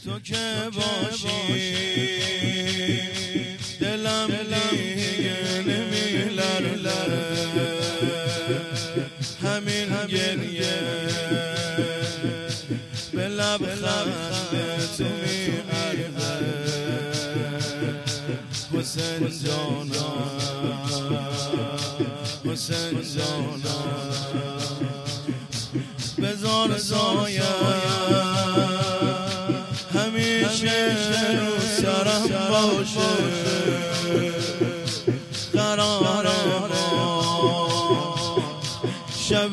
تو که باشی دلم دیگه نمیلرزه، همین گریه به لبخند تو میارزه. حسین جانم، حسین جانم، بذار سایه همیشه رو سرم باشه، قرار ما شب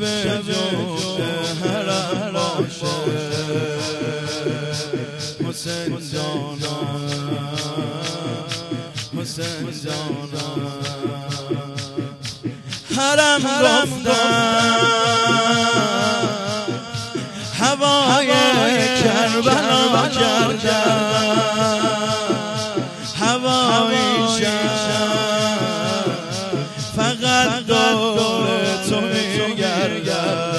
جوهرم باشه. حسین جانم، حسین جانم، حرم گفتم هوای کربلا کردم، هوای شب فقط دور تو میگردم.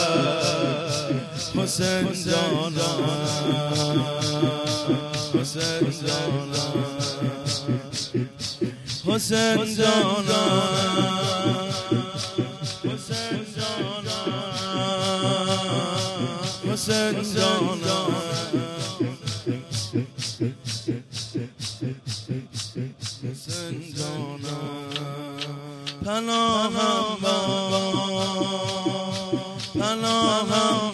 حسین جانم، حسین جانم، حسین جانم، حسین جانم، حسین جانم، حسین جانم، پناهم پناهم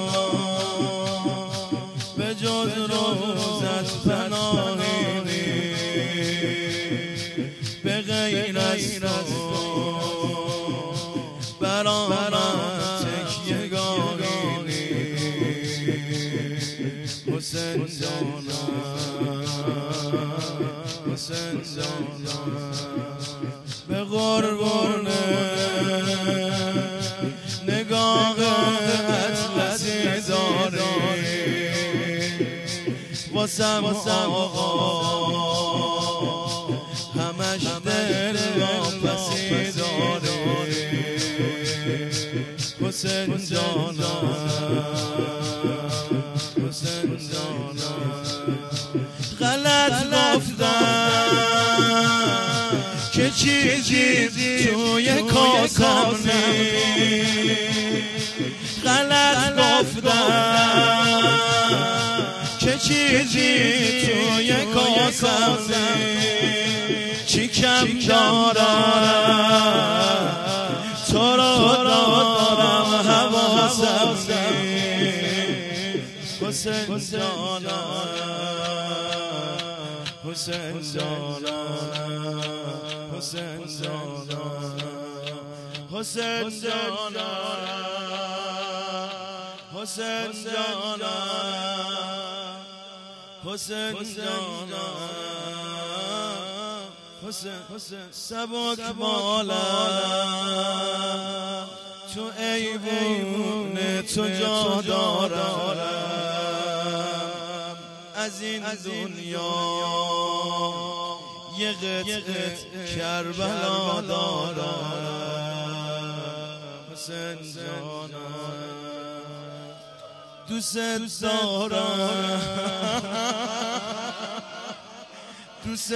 به جز روزت پناهی به غیر از تو برام تکیه گاهی. حسین جانم، حسین جانم، به قربون نگاه اطلسی داری واسم آقا، همش دل واپسی داری. حسین جانم، حسین جانم، غلط گفتم که چیزی توی کاسم نیست، غلط گفتم که چیزی توی کاسم نیست. چی کم دارم تو رو دارم حواسم نیست. حسین جانم، حسین جانم، حسین جانم، حسین جانم، حسین جانم، حسین جانم، حسین سبک بالم تو ایوون تو جا دارم، از این دنیا یه قطعه کربلا دارم. حسین جانم، دوست دارم، دوست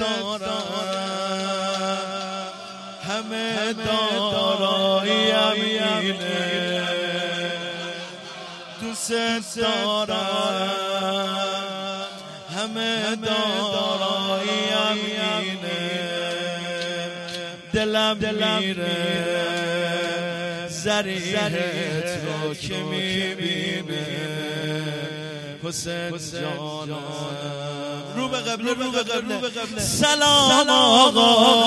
دارم، همه داراییم اینه. دوست دارم، همه داراییم اینه. دلم میره زریحت رو که میبینه. حسین جانم، رو به قبله، رو به قبله. سلام آقا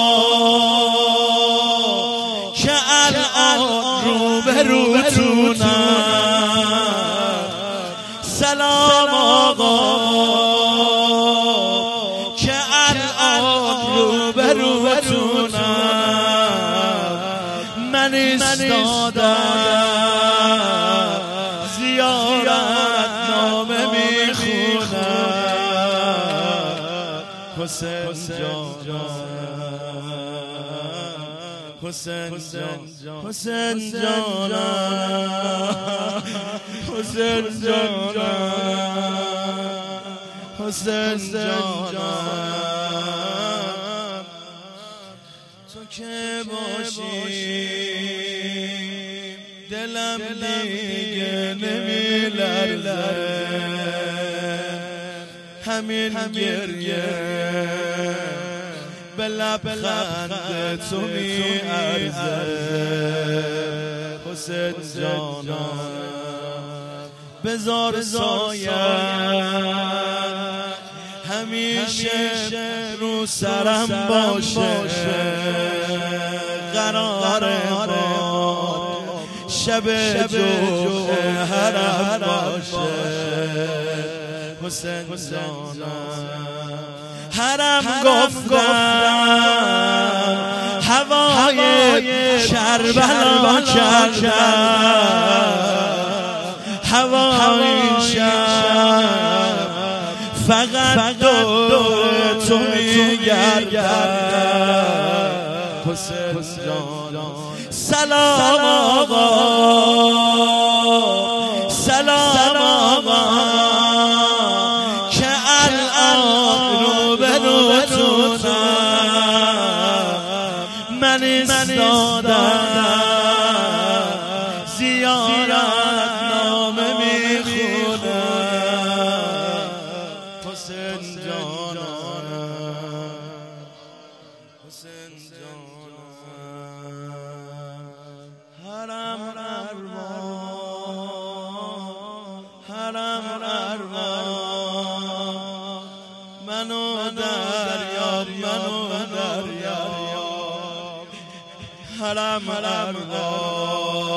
که الان رو به روتونم. سلام آقا که الان رو به روتونم. من ایستادم زیارت نامه میخونم. حسین جانم، حسین جانم، حسین جانم، حسین جانم، حسین جانم تو که باشی دلم دیگه نمی‌لرزه همین گریه به لبخند تو می‌ارزه حسین جانم بذار سایه‌ات همیشه رو سرم باشه قرار ما شب جوخ حرم باشه حسین جانم حرم گفتم هوای کربلا کردم هوای شب فقط دور تو میگردم حسین جانم سلام آقا سلام آقا که الان رو به روتونم من ایستادم زیارت نامه میخونم حسین جانم حسین جانم حرم ارواح منو دریاب حرم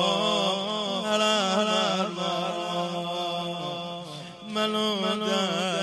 ارواح منو